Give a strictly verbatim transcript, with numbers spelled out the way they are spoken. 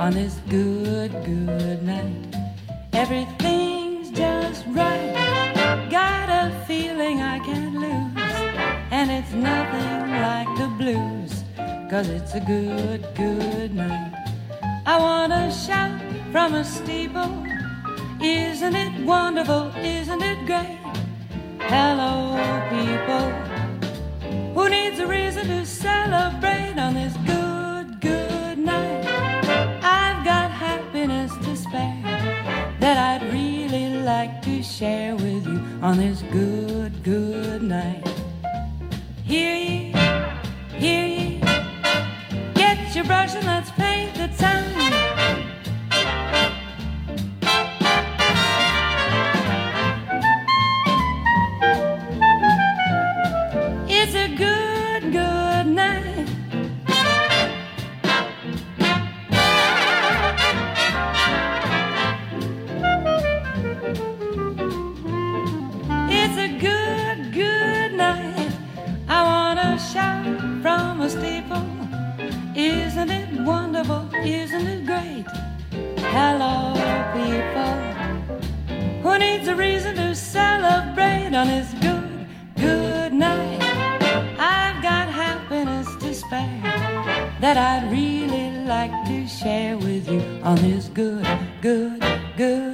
on this good, good night. Everything's just right. Got a feeling I can't lose, and it's nothing like the blues, 'cause it's a good, good night. I wanna shout from a steeple, isn't it wonderful, isn't it great? Hello, people, who needs a reason to celebrate on this good, good night? I've got happiness to spare that I'd really like to share with you on this good, good night. Hear ye, hear ye, get your brush and let's paint the town. It's a good, good night. It's a good, good night. I wanna shout from a steeple, isn't it wonderful, isn't it great? Hello, people, who needs a reason to celebrate on this good, good night? I've got happiness to spare that I'd really like to share with you on this good, good, good